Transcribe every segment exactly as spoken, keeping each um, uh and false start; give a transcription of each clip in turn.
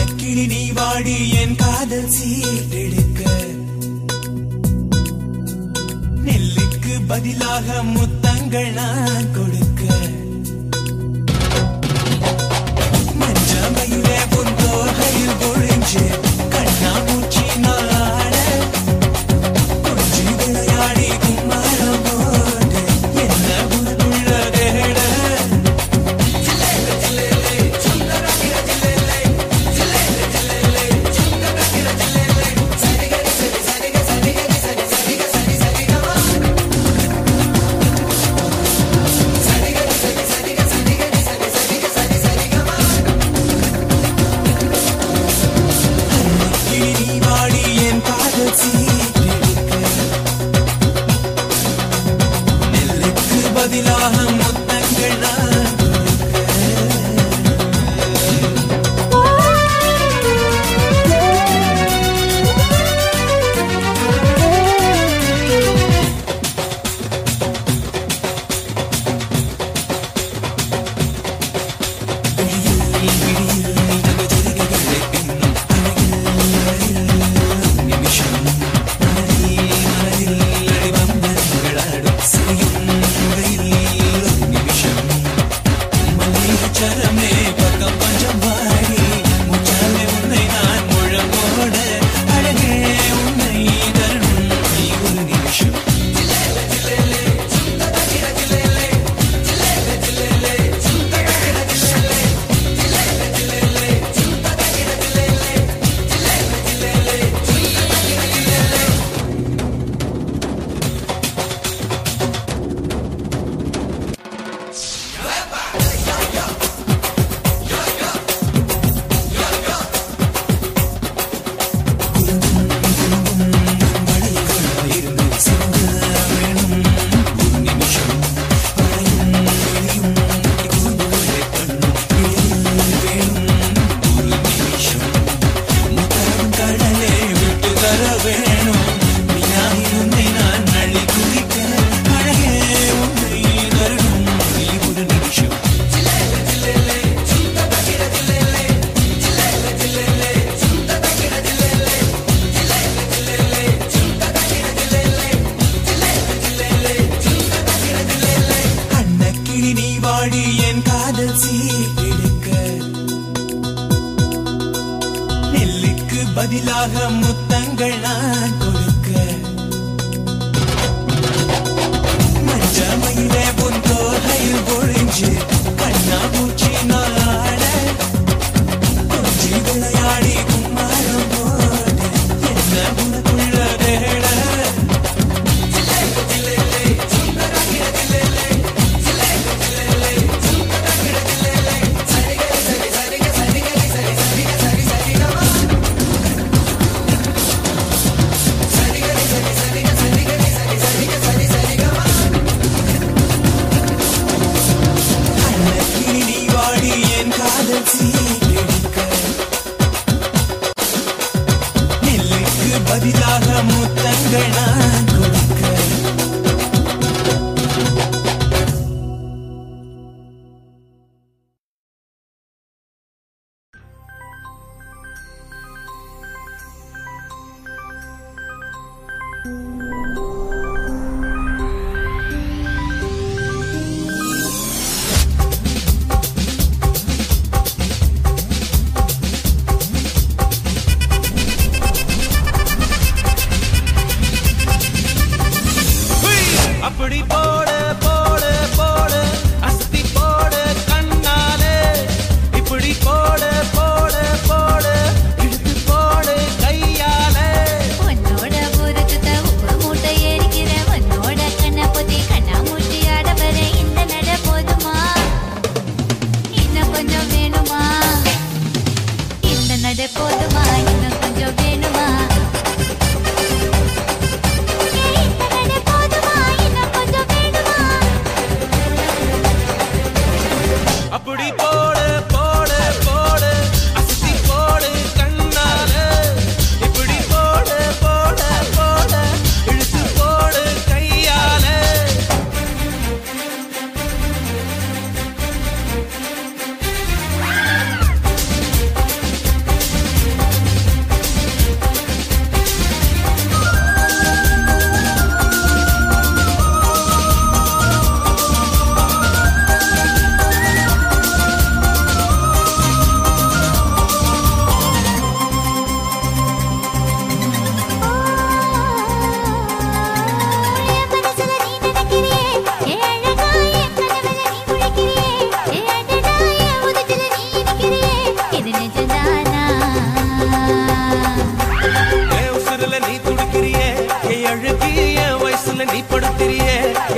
அன்னக்கிளி நீ வாடி என் காதல் சீட்டெடுக்க, நெல்லுக்கு பதிலாக முத்தங்கள் நான் கொடுக்க, மஞ்சமையிலே உன் தோகையில் பொழிஞ்சு கண்ணாமூச்சி நாட, கொஞ்சி விளையாடி கும்மாரம் போட்டு என்ன உனக்குள்ள தேட, நெல்லுக்கு பதிலாக முத்தங்கள் நான் என் காதல் சீட்டெடுக்க, நெல்லுக்கு பதிலாக முத்தங்கள் நான் கொடுக்க, மஞ்சமையிலே உன் தோகையில் பொழிஞ்சு கண்ணாமூச்சி நாட, கொஞ்சி விளையாடி கும்மாரம் போட்டு என்ன உனக்குள்ள தேட, நெல்லுக்கு பதிலாக முத்தங்கள் நான் கொடுக்க. அப்படி போடு போடு போடு அசத்தி போடு கண்ணாலே, இப்படி போடு போடு போடு இழுத்து போடு கையாலே. உன்னோட ஊருக்கு உப்பு மூட்டை ஏறிக்கிற, உன்னோட கண்ண பொத்தி கண்ணா மூட்டி ஆட வர இந்த நட போதுமா, இன்னும் கொஞ்சம் வேணுமா, இந்த நட போதுமா, இன்னும் கொஞ்சம் வேணுமா, அப்படி போடு போடு போடு அசத்தி போடு கண்ணாலே, இப்படி போடு போடு போடு இழுத்து போடு கையாலே.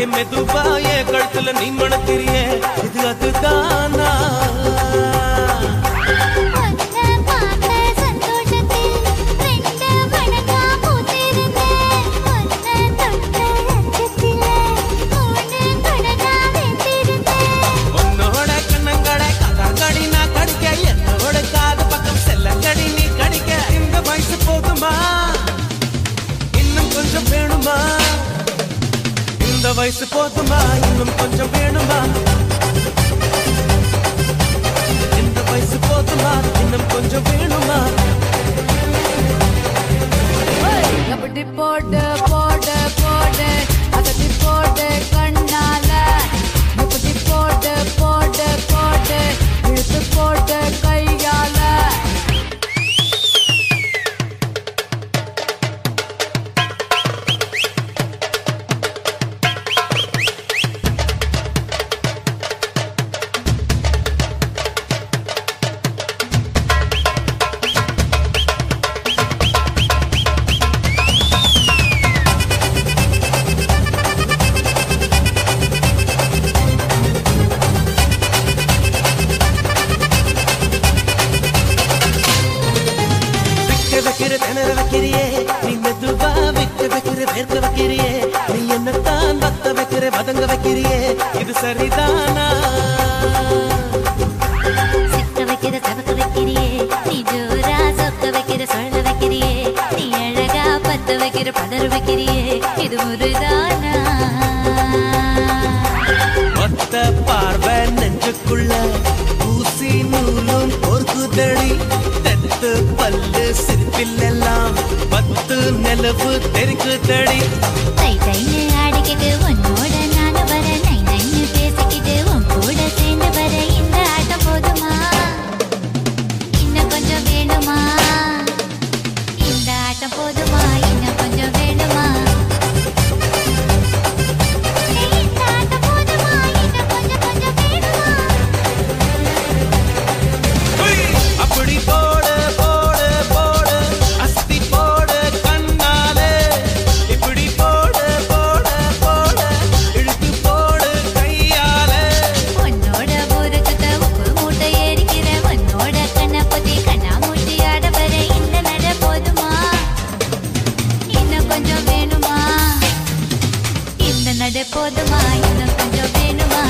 என் மெதுவா என் கழுத்துல நீ மணக்கிறியே இது அதுதானா வயசு போதுமா இன்னும் கொஞ்சம் வேணுமா இந்த வயசு போதுமா இன்னும் கொஞ்சம் வேணுமா அப்படி போடு போடு போடு அதடி போடு கண்ணால அப்படி போடு போடு போடு இழுத்து போடு கையால வதங்க வைக்கிறியே இது சரிதானா சிக்க வைக்கிற சவக்க வைக்கிறியே நீ ஜோரா சொக்க வைக்கிற சொல்ல வைக்கிறியே நீ அழகா பத்த வைக்கிற பதற வைக்கிறியே இது முருதானா ஒத்த பார்வை நெஞ்சுக்குள்ள ஊசி நூலும் பொறுக்குதடி தெத்து பல்லு சிரிப்பிலெல்லாம் பத்து நிலவு தெரிக்குதடி தை தைன்னு ஆடிக்கிட்டு உன்னோட நானும் வர நை நைன்னு பேசிக்கிட்டு உன் கூட சேர்ந்து வர இந்த ஆட்டம் போதுமா இன்னும் கொஞ்சம் வேணுமா இந்த ஆட்டம் போதுமா இன்னும் கொஞ்சம் வேணுமா இந்த ஆட்டம் போதுமா இன்னும் கொஞ்சம் கொஞ்சம் வேணுமா அப்படி போடு போடு போடு அஸ்தி போடு கண்ணாலே இப்படி போடு போடு போடு இழுத்து போடு கையாலே உன்னோட ஊருக்கு உப்பு மூட்டை ஏறிக்கிற உன்னோட கண்ணை பொத்தி கண்ணா மூட்டி ஆட வர இந்த நட போதுமா இன்னும் கொஞ்சம் வேணுமா இந்த நட போதுமா இன்னும் கொஞ்சம் வேணுமா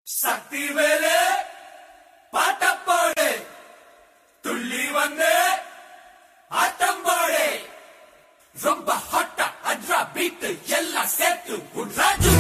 சக்தி வேலு பாட்டப்பாடு துள்ளி வந்து ஆட்டம் போடு ரொம்ப ஹாட்டா அட்ரா பீட்டு எல்லாம் சேர்த்து உட்ராஜு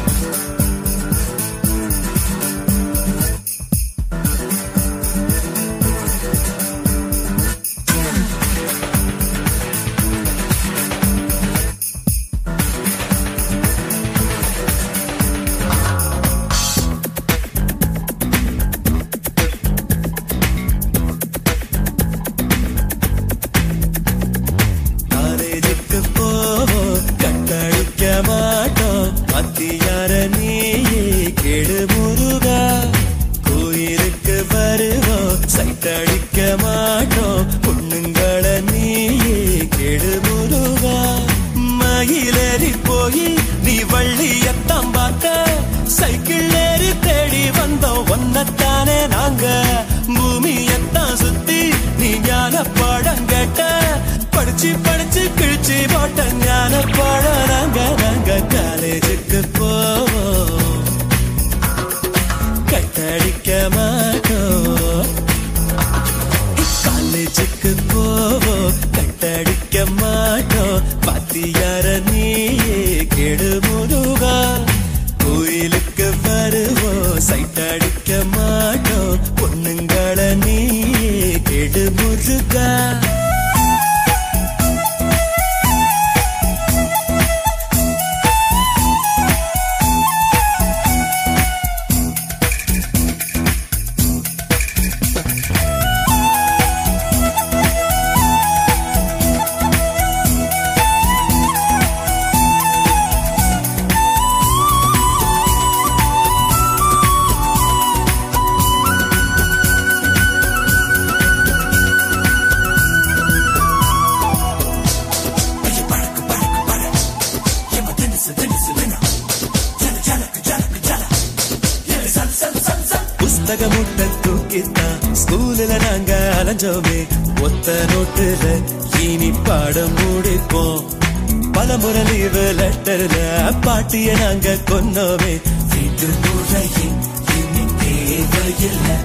ஒத்த நோட்டுல இனி பாடம் முடிப்போம் பலமுறை லீவு லெட்டர்ல பாட்டிய நாங்க கொன்னோமே வீட்டு முறையின் இனி தேவையில்லை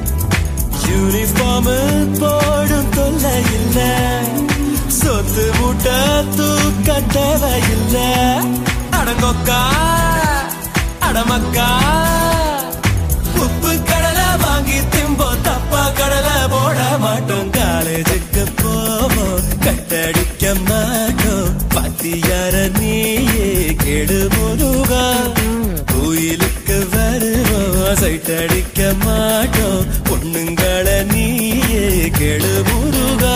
யூனிஃபார்ம் போடும் தொல்லை இல்ல சொத்து மூட்டை தூக்க தேவையில்லை அடங்கொக்கா அடமக்கா உப்பு கடலை வாங்கி திம்போ தப்பா கடலை போட மாட்டோம் காலேஜுக்கு போவோம் கட்டடிக்க மாட்டோம் பாத்தியார நீயே கெடு முருகா கோயிலுக்கு வருவோம் சைட்டடிக்க மாட்டோம் பொண்ணுங்களை நீயே கெடு முருகா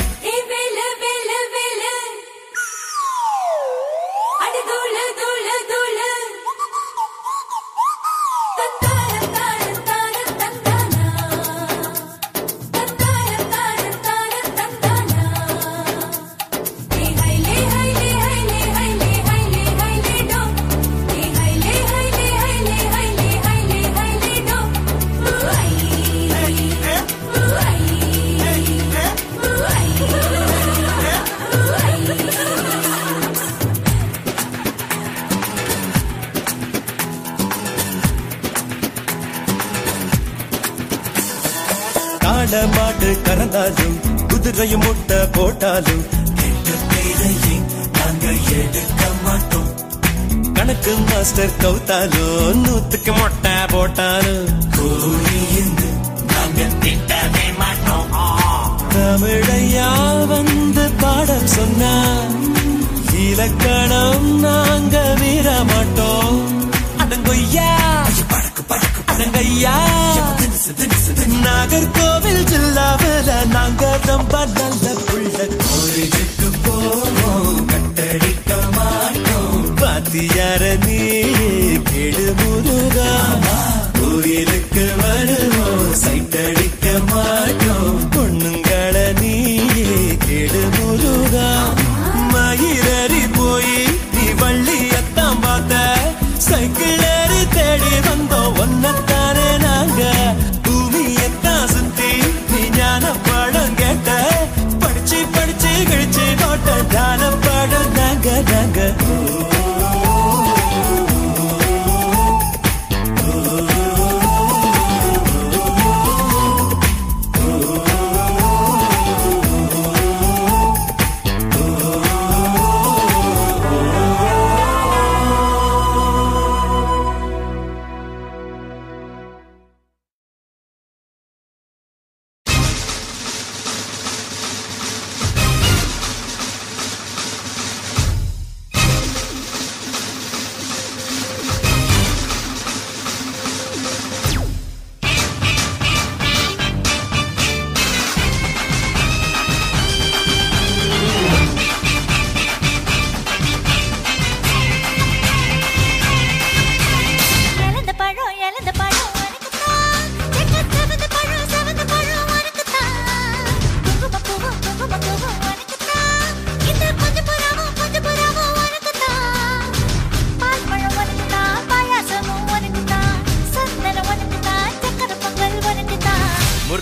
மாடு கறந்தாலும் குதிரையும் முட்டை போட்டாலும் கெட்ட பேரையே நாங்க எடுக்க மாட்டோம் கணக்கு மாஸ்டர் கவுத்தாலும் நூத்துக்கு மொட்டை போட்டாலும் கோழின்னு நாங்க திட்டவே மாட்டோம் தமிழையா வந்து பாடம் சொன்னா இலக்கணம் நாங்க மீற மாட்டோம் அடங்கொய்யா அடங்கய்யா நாகர்கோவில் ஜில்லாவில நாங்க ரொம்ப நல்ல புள்ள கோயிலுக்கு போவோம் கட்டடிக்க மாட்டோம் பாத்தியார நீ கெடு முருகா கோயிலுக்கு வருவோம் சைட்டடிக்க மாட்டோம் பொண்ணுங்களை நீயே கெடு முருகா மயிரறி போய் நீ வள்ளியத்தான் பார்த்த சைக்கிள் ஏறி தேடி வந்தோம் ஒன்னத்தானே நாங்க பூமியத்தான் சுத்தி நீ ஞான பாடம் கேட்ட படிச்சு படிச்சு கழிச்சு போட்ட ஞான பாடம் நாங்க நாங்க ஓ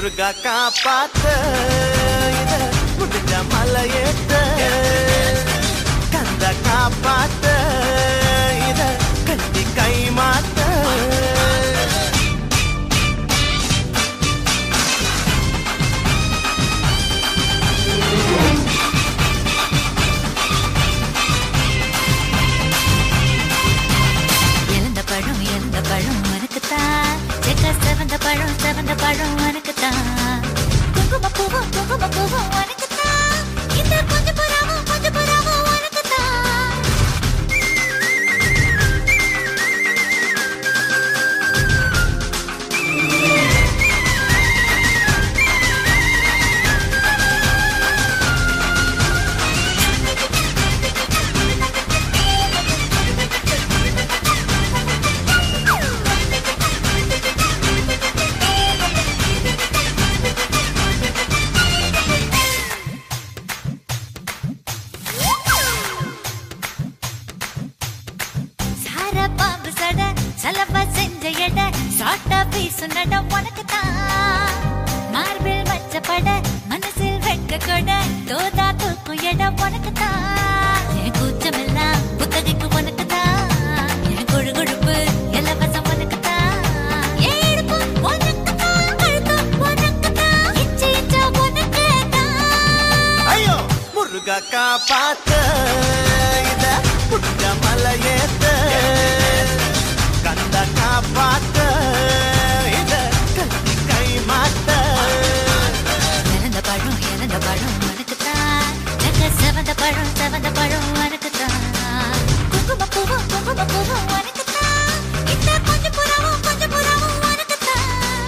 முருகா காப்பாத்த இத முடிஞ்ச மலையேத்த கந்த காப்பாத்த இத கட்டி கை மாத்த பழம் எந்த பழம் உனக்குத்தான் செக்க செவந்த பழம் செவந்த பழம் உனக்குத்தான் குங்கும பூவும் குங்கும பூவும் உனக்குத்தான் இந்த கொஞ்சம் புறாவும் கொஞ்சம் புறாவும் உனக்குத்தான் மார்பில் மச்சப்பட மனசில் வெட்க கொட தோதா தூக்கும் இடம் உனக்குத்தான் என் கூச்சமெல்லாம் புத்தகைக்கு உனக்குத்தான் என் கொழு கொழுப்பு இலவசம் உனக்குத்தான் என் இடுப்பு உனக்குத்தான் கழுத்து உனக்குத்தான் இச்சை இச்சா உனக்குத்தான் ஐயோ முருகா காப்பாத்த இத புடிச்ச மலையேத்த கந்த காப்பாத்த இத கட்டி கை மாத்த இறந்த பழம் இறந்த பழம் உனக்குத்தான் செக்க செவந்த பழம் செவந்த பழம் உனக்குத்தான் குங்கும பூவும் குங்கும பூவும் உனக்குத்தான் இந்த கொஞ்சம் புறாவும் கொஞ்சம் புறாவும் உனக்குத்தான்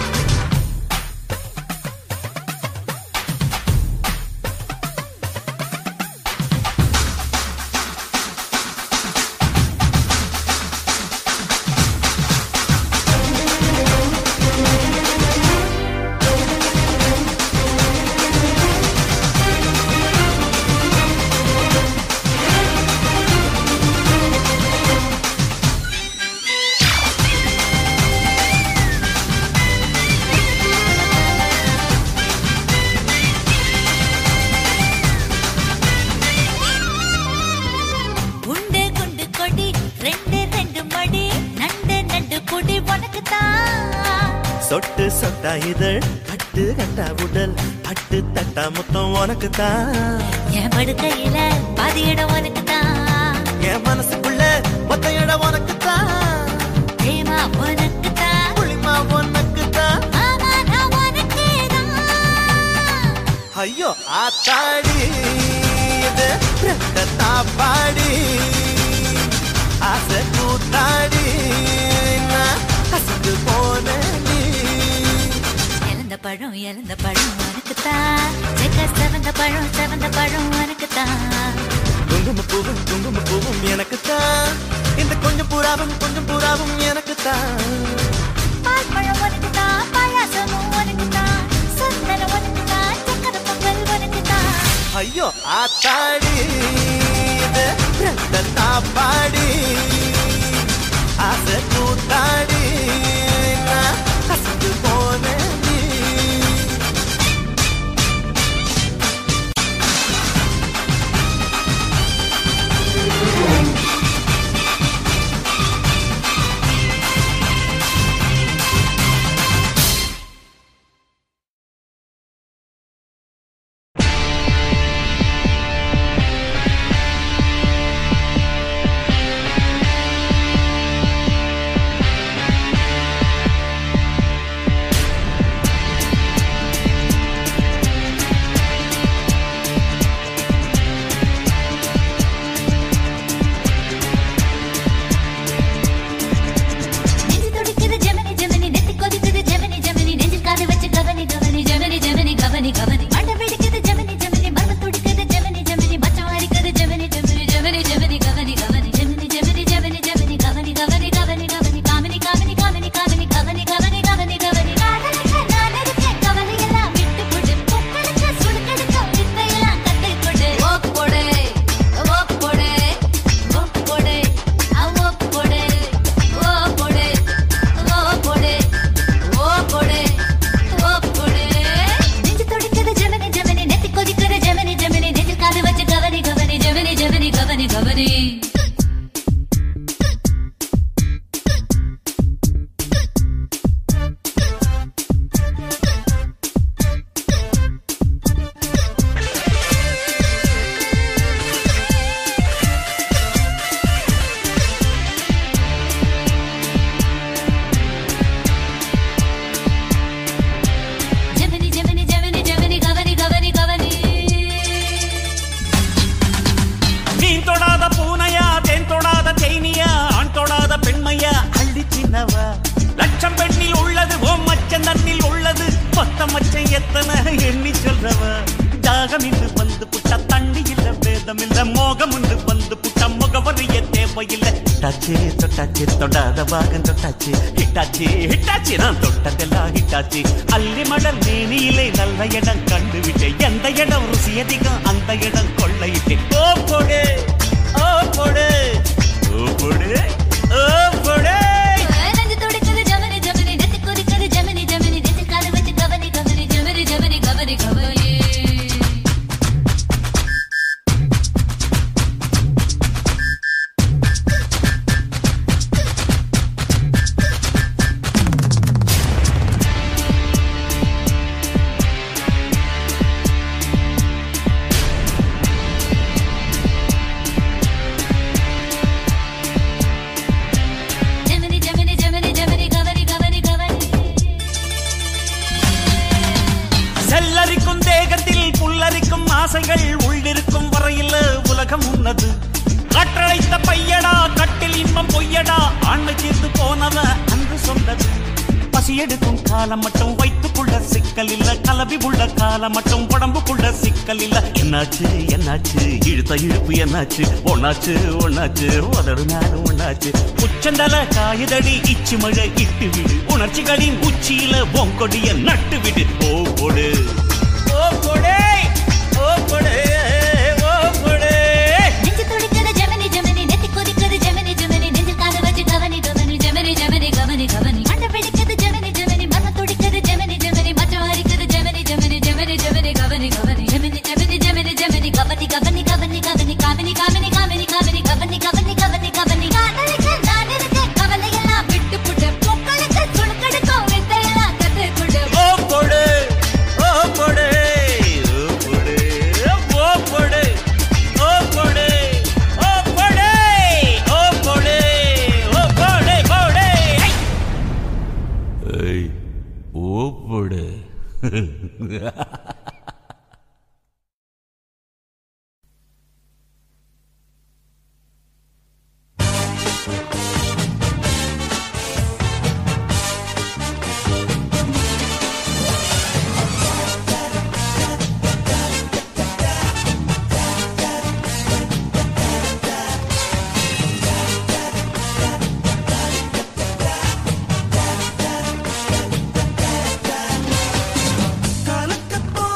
சொட்டு சொட்டா இதழ் கட்டு கட்டா உடல் பட்டு தட்டா முத்தம் உனக்குத்தான் என் படுக்கையில பாதி இடம் உனக்குத்தான் என் மனசுக்குள்ள மொத்த இடம் உனக்குத்தான் பிரேமா உனக்குத்தான் புளிமா உனக்குத்தான் ஆமா நான் உனக்கேதான் ஐயோ ஆத்தாடி இது ரெட்ட தாப்பாடி ஆசை கூத்தாடி நான் கசந்து போன பழம் இறந்த பழம் உனக்குத்தான் செக்க செவந்த பழம் செவந்த பழம் உனக்குத்தான் குங்கும பூவும் குங்கும பூவும் எனக்குத்தான் இந்த கொஞ்சம் புறாவும் கொஞ்சம் புறாவும் எனக்குத்தான் பால் பழம் உனக்குத்தான் பாயாசமும் உனக்குத்தான் சந்தனம் உனக்குத்தான் சக்கர பொங்கல் உனக்குத்தான் ஐயோ ஆத்தாடி இது ரெட்ட தாப்பாடி ஆசை கூத்தாடி நான் கசந்து போனேன் தொட்டாச்சு தொட்டாச்சு தொடாத பாகம் தொட்டாச்சு ஹிட்டாச்சு ஹிட்டாச்சு நான் தொட்டதெல்லாம் ஹிட்டாச்சு அள்ளி மலர் மேனியிலே நல்ல இடம் கண்டுவிட்டேன் எந்த இடம் ருசி அதிகம் அந்த இடம் கொள்ளையிட்டேன் ஓ போடு ஓ போடு ஓ போடு ஓ போடு ஆசைகள் உள்ளிருக்கும் வரையில் உலகம் உன்னது கட்டளைத்த பையடா கட்டில் இன்பம் பொய்யடா ஆண்மை தீர்ந்து போனவ அன்று சொன்னது பசியெடுக்கும் காலம் மட்டும் வைத்துக்குள்ள சிக்கல் இல்ல கலவி உள்ள காலம் மட்டும் உடம்புக்குள்ள சிக்கல் இல்ல என்னாச்சு என்னாச்சு இழுத்த இழுப்பு என்னாச்சு ஒன்னாச்சு ஒன்னாச்சு உதடு நானும் ஒன்னாச்சு உச்சந்தல காயுதடி இச்சு மழை இட்டு விடு உணர்ச்சிகளின் உச்சியில பொங்கொடிய நட்டு விடு ஓ கொடு ஓ கொடே ஓ கொடே ஓ கொடே நெஞ்சு துடிக்குது ஜெமினி ஜெமினி நெத்தி கொதிக்குது ஜெமினி ஜெமினி நெஞ்சு காது வச்சு கவனி கவனி ஜெமினி ஜெமினி கவனி கவனி மண்ட பிடிக்குது ஜெமினி ஜெமினி மன துடிக்குது ஜெமினி ஜெமினி மச்சம் அரிக்குது ஜெமினி ஜெமினி ஜெமினி ஜெமினி கவனி கவனி ஜெமினி ஜெமினி ஜெமினி ஜெமினி கவனி கவனி கவனி கவனி காமினி காமினி காமினி காமினி கவனி கவனி கவனி கவனி காதலிக்க நான் இருக்கேன் கவலையெல்லாம் விட்டு புட்டு பொக்களுக்கு சுணுக்கெடுக்கும் வித்தையெல்லாம் கத்து கொடு ஓ கொடு ஓ கொடு ஓப்படு கலக்கப்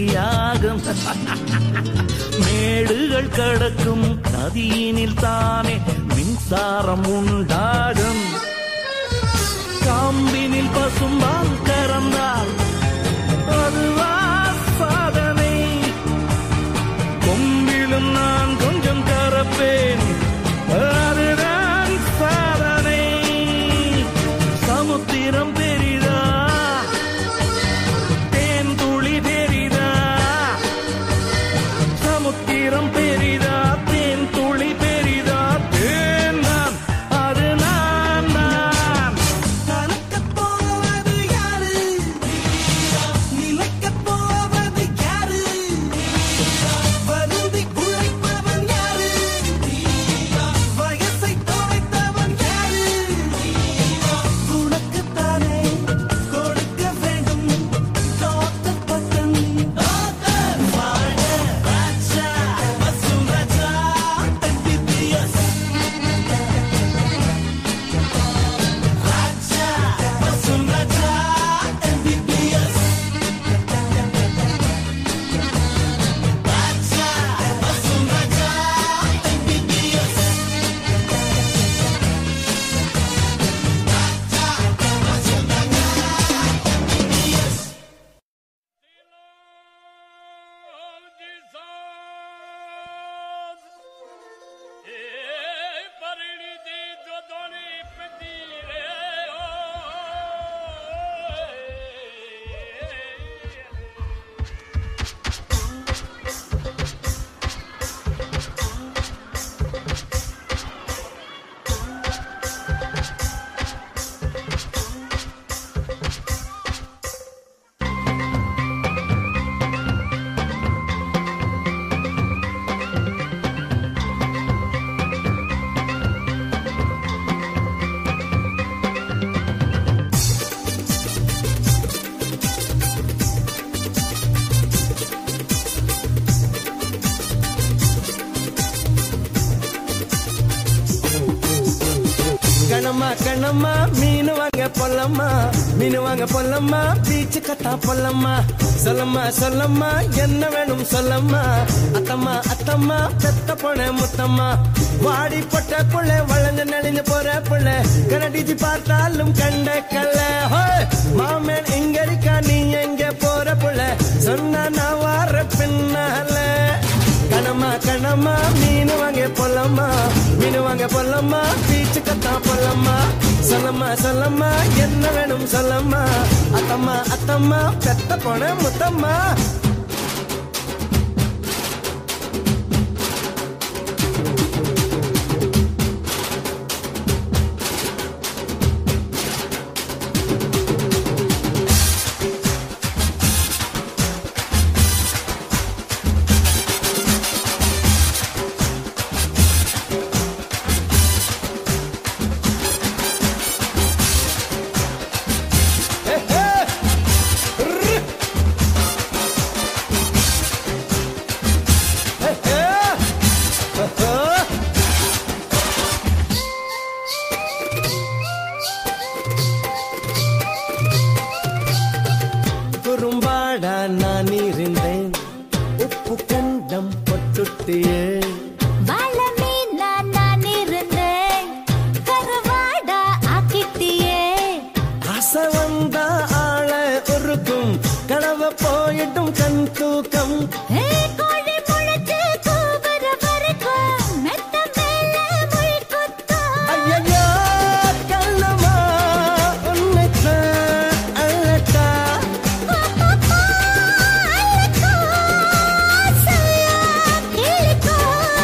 நீயாகும். மேடுகள் கடக்கும் நதியினில் தானே மின்சாரம் உண்டாகும். காம்பினில் பசும்பால் கறந்தால் அதுவா சாதனை. கொம்பிலும் நான் கொஞ்சம் கறப்பேன், அதுதான் சாதனை. சமுத்திரம் பெரிதா, தேன் துளி பெரிதா. சமுத்திரம் பெரிதா, தேன் துளி பெரிதா. தேன் தான், அது நான் தான். கலக்கப் போவது யாரு? நிலைக்கப் போவது யாரு? வருந்தி உழைப்பவன் யாரு? வயசை தொலைத்தவன் யாரு? உனக்குத்தானே கொடுக்க வேண்டும் டாக்டர் பட்டம். வாழ Raja Vasool Raja M B B S. Raja Vasool Raja M B B S. Raja Vasool Raja M B B S. கணமா கணமா மீனு வாங்க பொல்லம்மா, மீனு வாங்க பொல்லம்மா, பீச்சு கட்டா பொல்லம்மா. சொல்லம்மா சொல்லம்மா என்ன வேணும் சொல்லம்மா. அத்தம்மா அத்தம்மா பெத்த பொண்ணு முத்தம்மா. வாடி பொட்ட புள்ள வளைஞ்ச நெளிஞ்சு போற புள்ள கரடிச்சு பார்த்தாலும் கண்ட கல்ல. மாமன் எங்க இருக்கா நீ எங்க போற புள்ள சொன்னா நான் வார பின்னால. கணமா கணமா மீனு வாங்க பொல்லம்மா, மீனு வாங்க பொல்லம்மா, பீச்சு கத்தா பொல்லம்மா. சொல்லம்மா சொல்லம்மா என்ன வேணும் சொல்லம்மா. அத்தம்மா அத்தம்மா பெத்த பொண்ணு முத்தம்மா. குறும்பாடா நான் இருந்தேன், உப்பு கண்டம் பொட்டுட்டியே. வாழமீனா நான் இருந்தேன், கருவாடா ஆக்கிட்டியே. ஆசை வந்தா ஆள உருக்கும், கனவு போயிட்டும் கண் தூக்கம். ஏ, கோழி முளைச்சு கூவுற வரைக்கும் மெத்த மேல முள் குத்தும். ஐயையோ கண்ணம்மா உன்னைத்தான் அழட்டா. அப்பப்பா, அழுக்கும், ஆசையா கிழிக்கும்.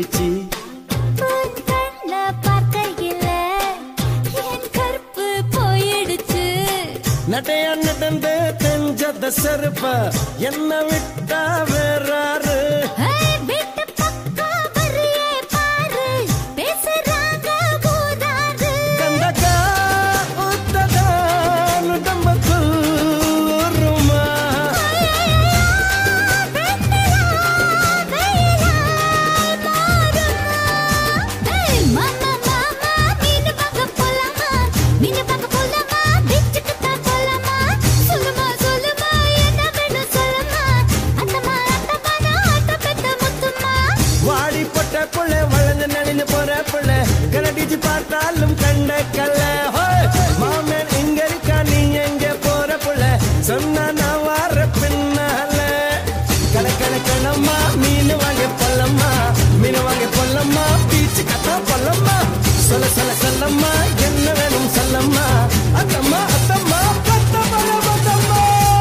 போயிடுச்சு. நடையா நடந்து தெரிஞ்சத செருப்ப என்ன விட்டா வேறாரு கண்டகா உத்ததா நுடம்பக்குள் ஊருமா பார்த்தாலும் கண்ட கல்ல மாமன் இங்க இருக்கா நீ எங்க போற புள்ள சொன்னா நான் வார பின்னால கணக்கணக்கணம்மா மீன் வாங்க பொல்லம்மா மீன் வாங்க பொல்லம்மா பீச்சு கத்தா பொல்லம்மா சொல்ல சொல்ல சொல்லம்மா என்ன வேணும் சொல்லம்மா அத்தம்மா அத்தம்மா பத்த பல பத்தம்மா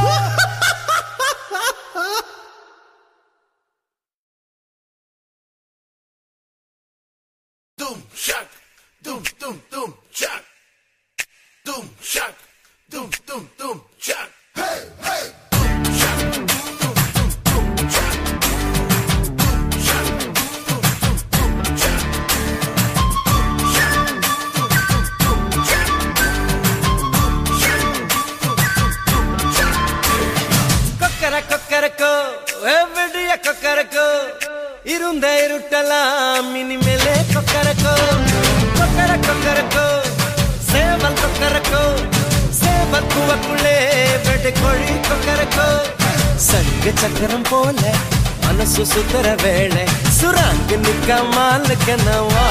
Doom shock, doom doom doom shock, doom shock, doom doom doom shock. Hey hey, doom shock, doom doom doom shock, doom shock, doom doom doom shock, shock, doom doom doom shock, shock, doom doom doom shock. கொக்கர Kokkarakko எவ்வடிய Kokkarakko இருந்த இருட்டலாம் இனிமேலே கொக்கரக்கோ கொக்கர கொக்கரக்கோ சேவல் கொக்கரக்கோ சேவல் கூவக்குள்ளே வெட்டு கோழி கொக்கரக்கோ சங்க சக்கரம் போல மனசு சுத்தர வேளை சுராங்கு நிக்க மாலுக்கனவா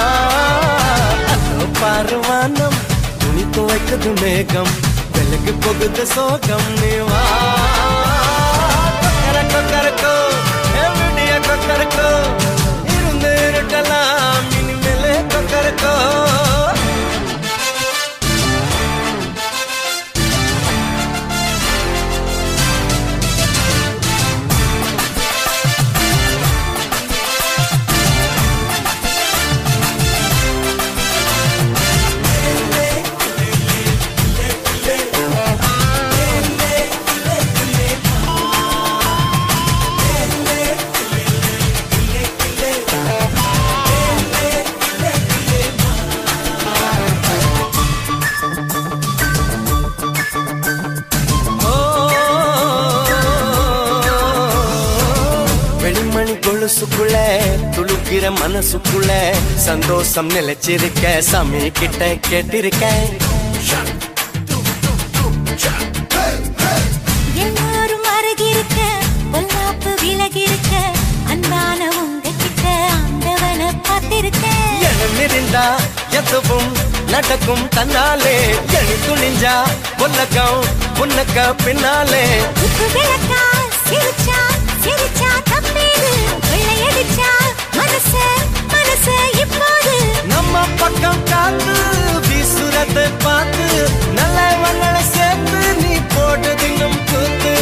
அதோ பாருவானம் துணி துவைக்குது மேகம் வெளுக்கு போகுது சோகம் நீவா கொக்கர கொக்கரக்கோ கொக்கரக்கோ இருந்து இருட்டலாம் இனிமேலே கொக்கரக்கோ கொலுசுக்குள்ள துளுக்கிற மனசுக்குள்ள சந்தோஷம் நிலைச்சிருக்க சாமி கிட்ட கேட்டிருக்கேன் எல்லாரும் அருகிருக்க பொல்லாப்பு விலகிருக்க அன்பான உங்ககிட்ட ஆண்டவனை பார்த்திருக்கேன் எழுந்திருந்தா எதுவும் நடக்கும் தன்னாலே எழு துணிஞ்சா உலகம் உனக்கு பின்னாலே உப்பு விளக்கா சிரிச்சா சிரிச்சா தப்பேது வெள்ளையடிச்சா மனச மனச இப்போது நம்ம பக்கம் காத்து வீசுறதை பார்த்து நல்லவங்களை சேர்த்து நீ போட்டு தின்னும் கூத்து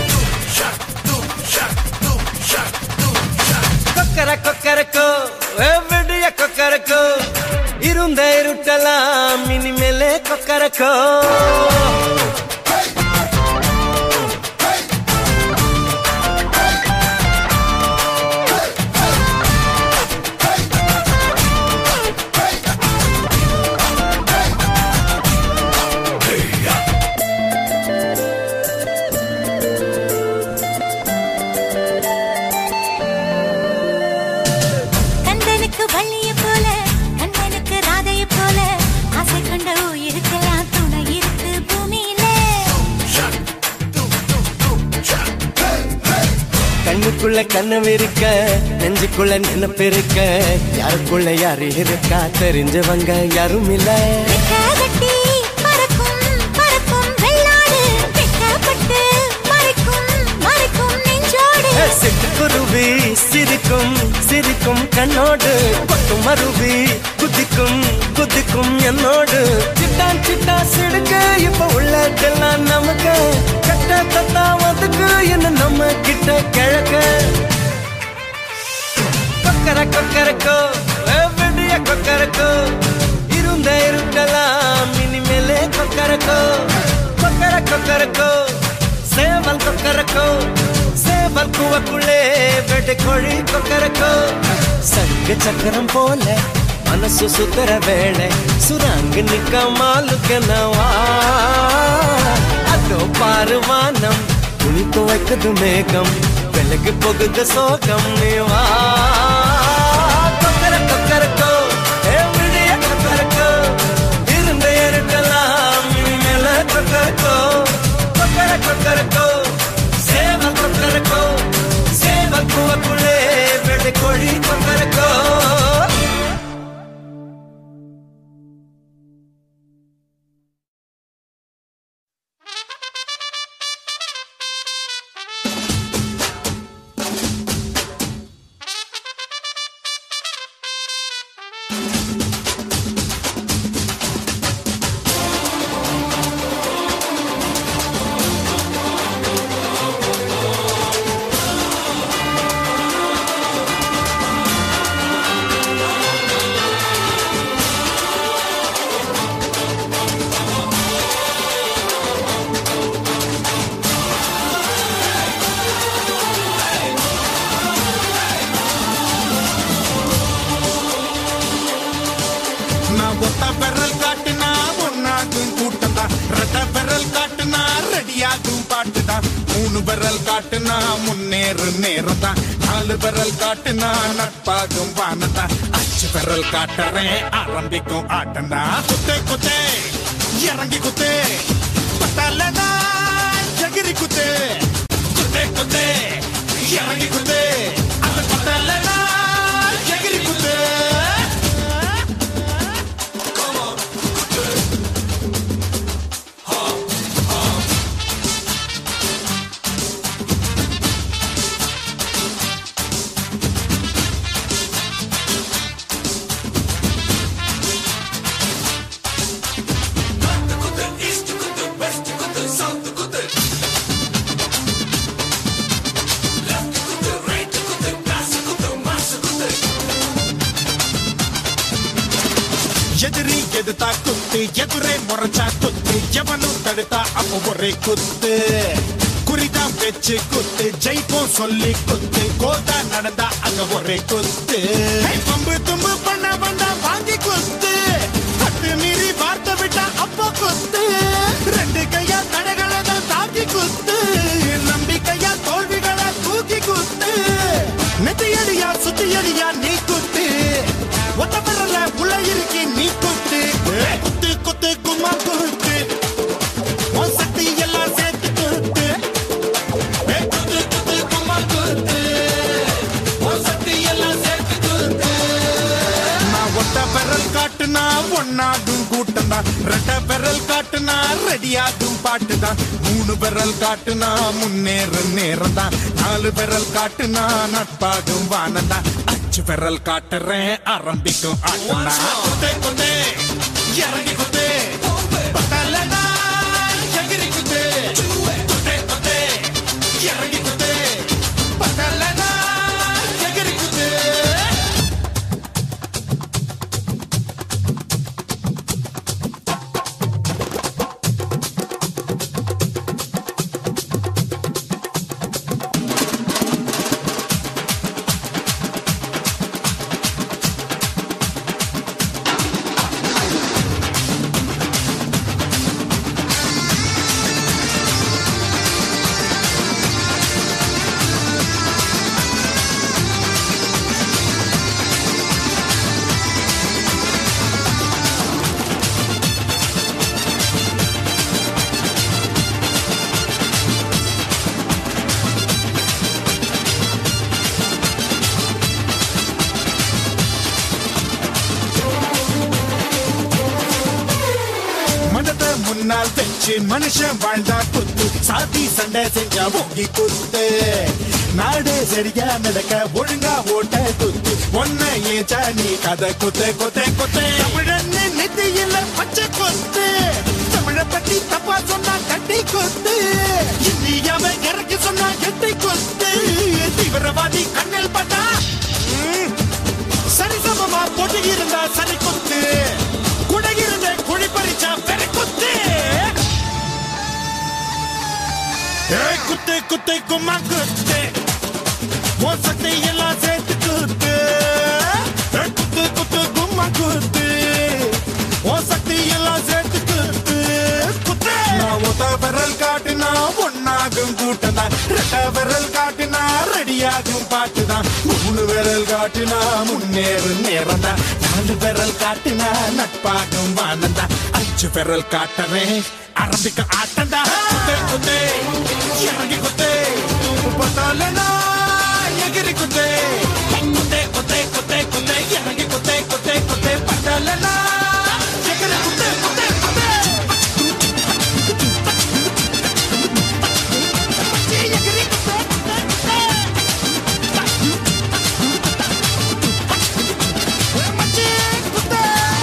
கொக்கர கொக்கரக்கோ எவ்வடிய கொக்கரக்கோ இருந்த இருட்டலாம் இனிமேலே கொக்கரக்கோ கண்ணுக்குள்ள கனவு இருக்க நெஞ்சுக்குள்ள நினைப்பு இருக்க யாருக்குள்ள யாரு இருக்கா தெரிஞ்சவங்க யாரும் இல்ல சிட்டுக்குருவி சிரிக்கும் சிரிக்கும் கண்ணோடு கொட்டும் மருவி குதிக்கும் குதிக்கும் என்னோடு சிட்டான் சிட்டா சிடுக்கு இப்ப உள்ளதெல்லாம் நமக்கு கட்ட தத்தா வந்துக்கு என்ன நம்ம கிட்ட கிழக்க கொக்கர கொக்கரக்கோ விடிய கொக்கரக்கோ இருந்த இருக்கலாம் இனிமேலே கொக்கரக்கோ கொக்கர கொக்கரக்கோ சேவல் கொக்கரக்கோ சேவல் கூவக்குள்ளே வெட்டு கோழி கொக்கரக்கோ சங்க சக்கரம் போல மனசு சுத்தர வேளை சுராங்கு நிக்க மாலுக்கனவா அதோ பாருவானம் துணி துவைக்குது மேகம் வெலகு போகுது சோகம் நீவா கொக்கர கொக்கரக்கோ விடிய கொக்கரக்கோ இருந்த இருக்கலாம் இனிமேல கொக்கரக்கோ கொக்கர கொக்கரக்கோ சேவல் கொக்கரக்கோ சேவல் கூவக்குள்ளே வெட்டு கோழி கொக்கரக்கோ முன்னேறு நேரம்தான் நாலு விரல் காட்டுனா நட்பாகும் வானதா அச்சு விரல் காட்டுறேன் ஆரம்பிக்கும் ஆட்டண்டா குத்தே குத்தே இறங்கி குத்தே பத்தாலனா எகிரி குத்தே குத்தே குத்தே இறங்கி குத்தே அது பத்தாலனா எகிரி குத்தே எதிரி எதுத்தா குத்து எதிரே முறைச்சா குத்து எவனும் தடுத்தா அப்போ ஒரே குத்து குறிதான் வச்சு குத்து ஜெயிப்போம் சொல்லி குத்து கோதா நடந்தா அங்க ஒரே குத்து பம்பு தும்பு பண்ண வந்தா வாங்கி குத்து பத்து மீறி வார்த்தை விட்டா அப்போ குத்து ரெண்டு கையா தடைகளை தான் தாக்கி குத்து நம்பிக்கையா தோல்விகளை தூக்கி குத்து நெத்தியடியா சுத்தியடியா நீ குத்து ஒத்த பெறல உள்ள இருக்கி நீ குத்து குத்து குத்து குமா குத்து உன் சக்தி எல்லாம் சேர்த்து குத்து குத்து குத்து குமா குத்து உன் சக்தி எல்லாம் சேர்த்து குத்து நான் ஒத்த பெறல் காட்டுனா ஒன்னாகும் கூட்டம்டா ரெட்ட பெறல் காட்டுனா ரெடியாகும் பாட்டுதான் மூணு பெறல் காட்டுனா முன்னேறு நேரம் தான் நாலு பெறல் காட்டுனா நட்பாகும் வானந்தா விரல் காட்டுறேன் ஆரம்பிக்கும் ஆட்டம்டா குத்தே குத்தே இறங்கி குத்தே பத்தாலனா எகிரி குத்தே குத்தே குத்தே இறங்கி குத்தே பத்தாலனா எகிரி குத்தே முன்னால் வச்சு மனுஷன் வாழ்ந்தா குத்து சாதி சண்டை செஞ்சா ஓங்கி குத்து நாடு சரியா நடக்க ஒழுங்கா ஓட்ட குத்து ஒன்ன ஏச்சா நீ கதை குத்து குத்து குத்து தமிழன் நெத்தியில பச்சை குத்து தமிழ பத்தி தப்பா சொன்னா கட்டி குத்து இந்தியாவை இறக்கி சொன்னா எட்டி குத்து தீவிரவாதி கண்ணில் பட்டா குத்தை கும்மா குத்து உன் சக்தி எல்லாம் சேர்த்து குத்து குத்து குத்து கும்மா குத்து உன் சக்தி எல்லாம் சேர்த்து குத்து குத்து நான் ஒத்த விரல் காட்டினா ஒன்னாகும் கூட்டதான் ரெட்ட விரல் காட்டினா ரெடியாகும் பாட்டுதான் மூணு விரல் காட்டினா முன்னேறும் நேரம் தான் நாலு விரல் காட்டினா நட்பாகும் வானந்தான் அஞ்சு விரல் காட்டுறேன் ஆரம்பிக்க ஆட்டந்தா குத்தே குத்தே இறங்கி குத்தே தூக்கு போட்டாலனா எகிரி குத்தே குத்தே குத்தே குத்தே குத்தே இறங்கி குத்தே குத்தே குத்தே பட்டாலனா எகிரி குத்தே குத்தே குத்தே எகிரி குத்தே குத்தே மச்சி குத்தே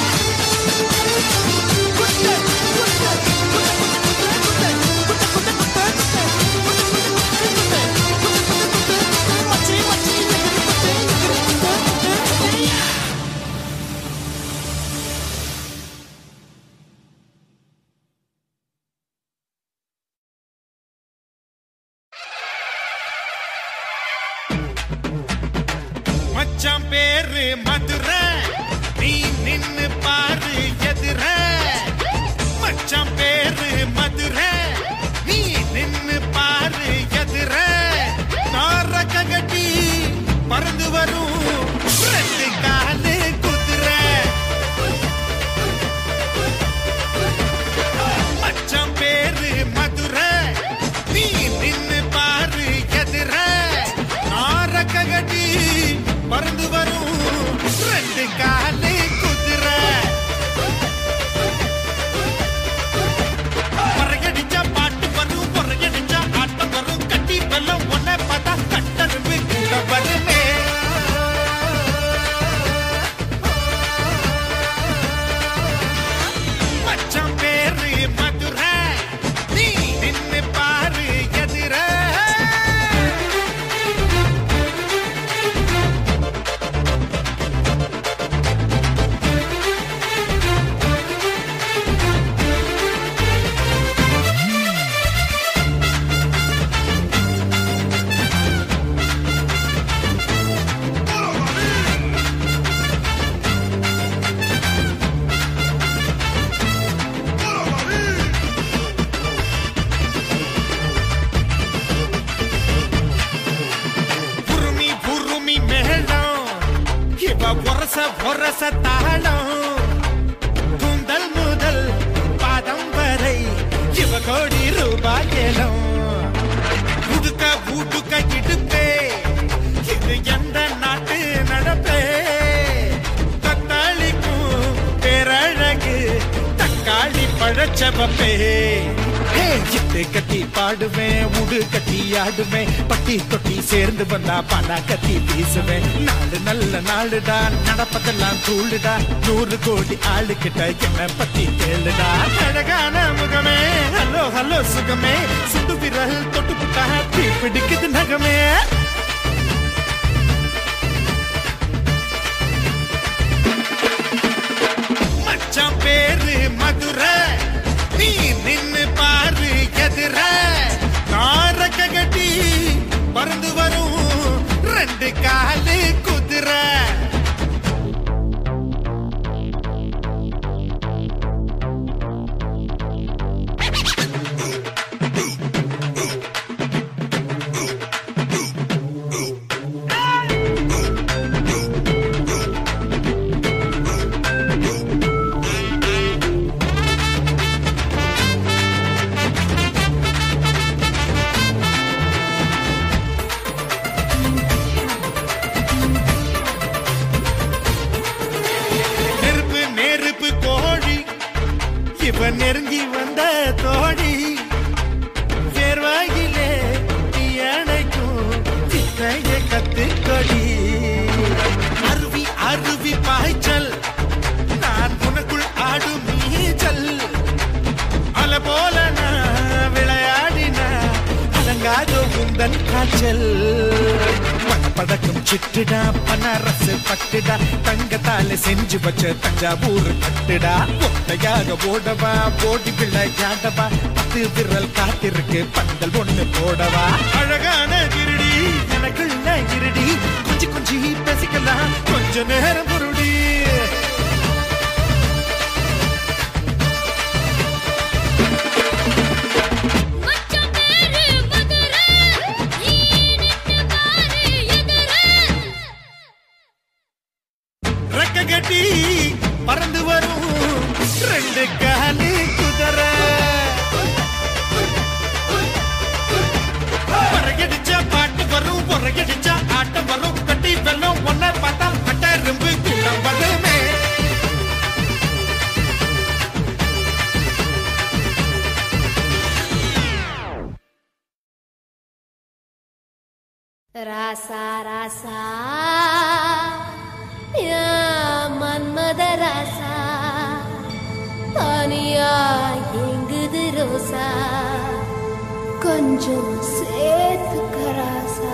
மச்சான் பேரு மதுரை நீ நின்னு பாரு எதிர மச்சான் பேரு மதுரை நீ நின்னு பாரு எதிர தாரக கட்டி பறந்து வரும் ரெண்டு காலு குதிரை மச்சான் பேரு மதுரை நீ நின்னு பாரு எதிர தாரக கட்டி பறந்து வரும் ரெண்டு காலு குதிரை பறகடிச்சா பாட்டு வரும் பொறகடிச்சா ஆட்டம் வரும் கட்டி வெள்ளம் ஒன்ன பார்த்தா கட்டரும்பு கூட வருமே மச்சான் பேரு மதுரை நீ நின்னு பாரு எதிர பொரச தாளம் கூந்தல் முதல் பாதம் வரை இவ கோடி ரூபாய் ஏலம் உடுக்க ஊடுக்க இடுப்பே இது எந்த நாட்டு நடப்பே தத்தாளிக்கும் பேரழகு தக்காளி பழச்சவப்பே இட்டு கட்டி பாடுவேன் உடு கட்டி ஆடுவேன் பட்டி தொட்டி சேர்ந்து வந்தா பணா கட்டி வீசுவேன் நாடு நல்ல நாடுடா நடப்பதெல்லாம் தூளுடா நூறு கோடி ஆளு கிட்ட என்ன பத்தி கேளுடா அழகான முகமே ஹலோ ஹலோ சுகமே சுண்டு விரல் தொட்டு புட்டா தீ பிடிக்குது நகமே மச்சான் பேரு மதுரை நீ நின்னு பாரு எதிர தாரக கட்டி பறந்து வரும் ரெண்டு காலு குதிரை நெருங்கி வந்த தோழி சேர்வாயிலே நீ அணைக்கும் சித்தைய கத்துக்கொடி அருவி அருவி பாய்ச்சல் நான் உனக்குள் ஆடும் நீச்சல் அல போல நான் விளையாடின அடங்காத உந்தன் காய்ச்சல் படக்கும் சிட்டுடா பனாரஸ் பட்டுடா தங்கத்தால செஞ்சு வச்ச தஞ்சாவூர் கட்டுடா ஒத்தையாக ஓடவா ஓடி விளையாடவா பத்து விரல் காத்திருக்கு பந்தல் ஒண்ணு போடவா அழகான கிருடி எனக்குள்ள கிருடி கொஞ்சி கொஞ்சி பேசிக்கலாம் கொஞ்ச நேரம் பொருடி கட்டி பறந்து வரும் ரெண்டு காலி குதிரை பறகடிச்சா பாட்டு வரும் பொறகடிச்சா ஆட்டம் வரும் கட்டி வெள்ளம் ஒன்ன பார்த்தா கட்ட ரொம்ப கூட்டம் வருமே ராசா ராசா மன்மத ராசா தனியா எங்குது ரோசா கொஞ்சம் சேர்த்துக்க ராசா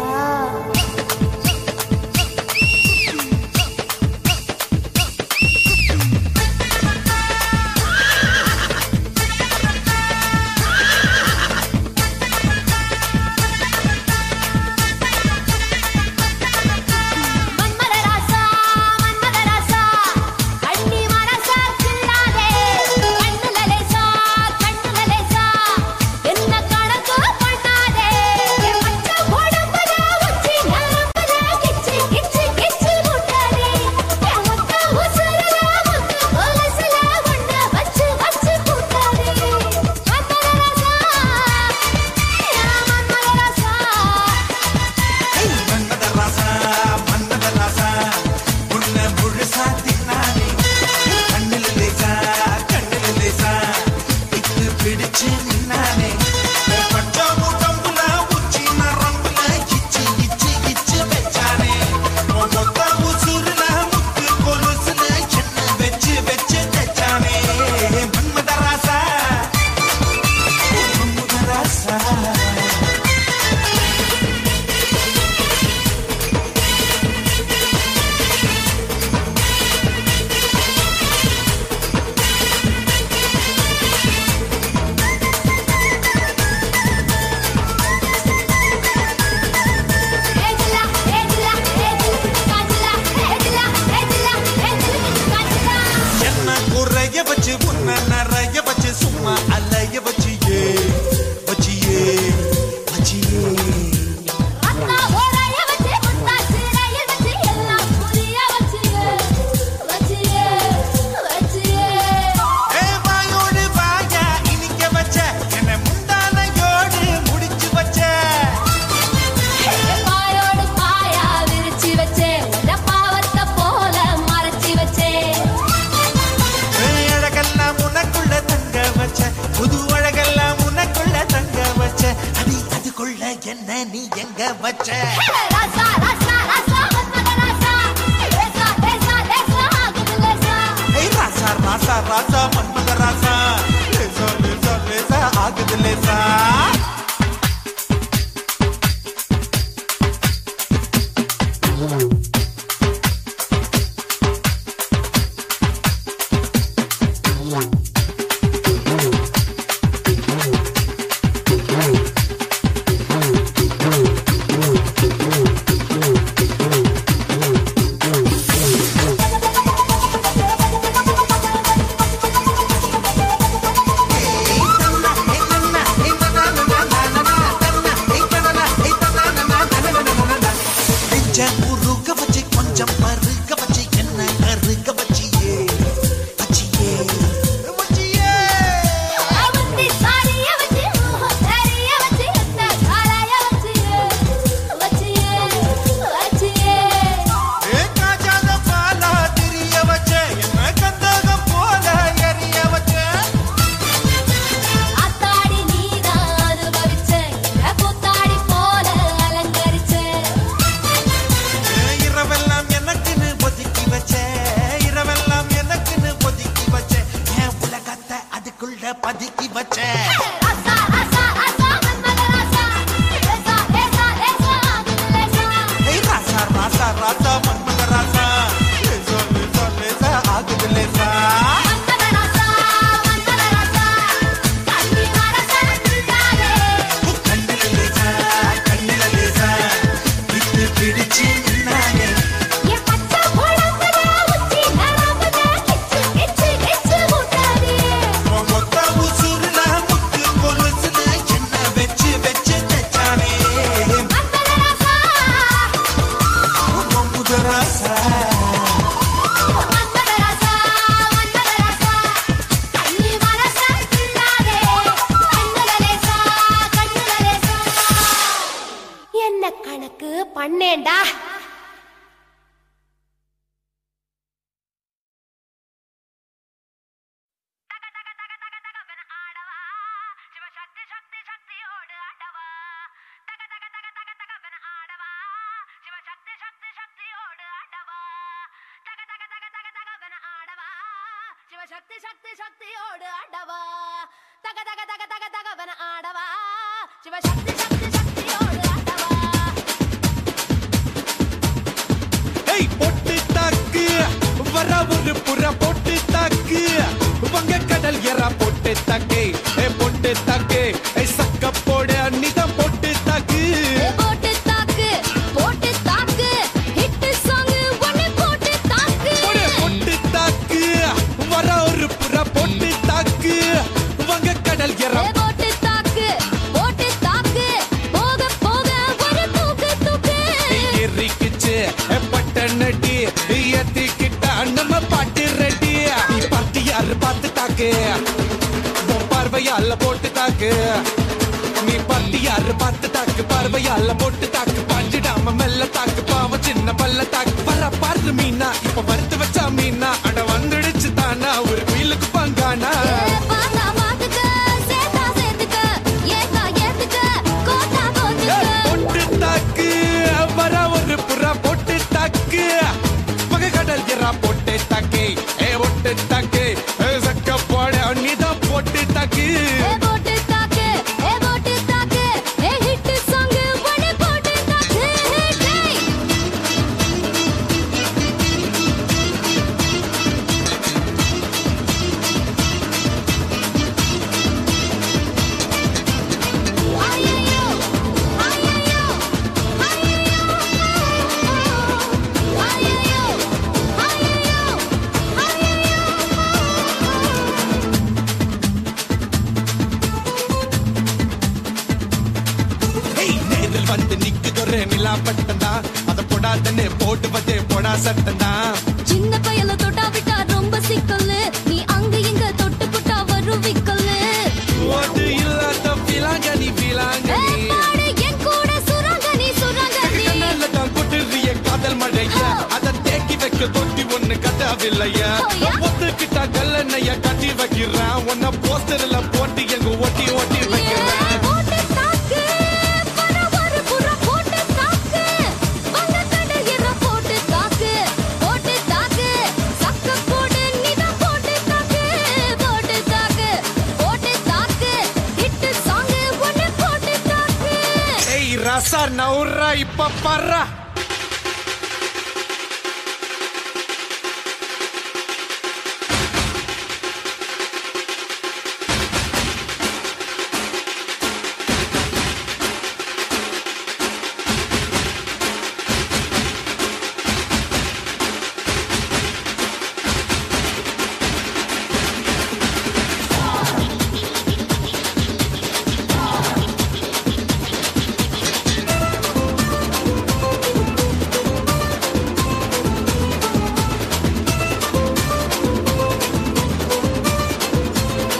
சிவசக்தி சக்தி சக்தியோடு ஆடவா தக தக தக தக தகவன ஆடவா சிவசக்தி சக்தி சக்தியோடு ஆடவா ஏய் பொட்டு தாக்கு வர ஒரு புற பொட்டு தாக்கு வங்க கடல் எறா பொட்டு தாக்கு ஏ பொட்டு தாக்கு ஏ சக்க போட நிதம் பொட்டு தாக்கு போட்டு தாக்கு போட்டு தாக்கு ஹிட் சாங் ஒன்னு போட்டு தாக்கு பொட்டு தாக்கு வர ஒரு புற பொட்டு தாக்கு வங்க கடல் எறா போட்டு தாக்கு போட்டு தாக்கு போக போக ஒரு தூக்கு தூக்கு ஏறிக்கிச்சு பட்டனடி ஏத்திக்கிட்டா நம்ம பாட்டு ரெடி நீ பாட்டு யாரு பார்த்து தாக்கு பார்வையால போட்டு தாக்கு நீ பாட்டு யாரு பார்த்து தாக்கு பார்வையால போட்டு தாக்கு பாஞ்சிடாம மெல்ல தாக்கு பாவம் சின்ன பல்ல தாக்கு வர பாரு மீனா இப்ப வறுத்து வச்சா மீனா அட வந்துடுச்சு தானா ஒரு குயிலுக்கு பங்கானா பாத்தா பாத்துக்க சேத்தா சேத்துக்க ஏத்தா ஏத்துக்க கோத்தா கோத்துக்க பொட்டு தாக்கு வர ஒரு புறா பொட்டு தாக்கு மக கடல் எறா பொட்டு தாக்கு ஏ பொட்டு தாக்கு சக்க போட நீதான் பொட்டு தாக்கு போட்டு தாக்கு ஏ போட்டு தாக்கு ஏ ஹிட் சாங் ஒன்னு போட்டு தாக்கு டேய் ஐயோ ஐயோ ஐயோ ஐயோ ஏய் நேரில் வந்து நிக்குதொரு நிலா பட்டந்தா அத போடாதன்னு போடுவதே போடா சட்டந்தா சின்ன பையல தொட்டா விட்டா ரொம்ப சிக்கல்லு நீ அங்க இங்க தொட்டு புட்டா வரும் விக்கல்லு அது இல்லாத பிலாங்க நீ பிலாங்க ஏ நீ பாடு என் கூட சுரங்க நீ சுரங்க நீ கண்ணால தான் கொட்டுறிய காதல் மழைய அத தேக்கி வைக்க தொட்டி ஒண்ணு கட்டாவில்லையா ஓயா. ஒத்துக்கிட்டா கல்லணைய கட்டி வைக்கிறான் உன்ன போஸ்டர்ல போட்டு எங்க ஒட்டி ஒட்டி வைக்கிறேன் போட்டு தாக்கு வர ஒரு புற போட்டு தாக்கு வங்க கடல் எற போட்டு தாக்கு போட்டு தாக்கு சக்க போடு நீதான் போட்டு தாக்கு போட்டு தாக்கு போட்டு தாக்கு ஹிட் சாங் ஒன்னு போட்டு தாக்கு ஏய் ரசா நவுரா இப்ப பர்றா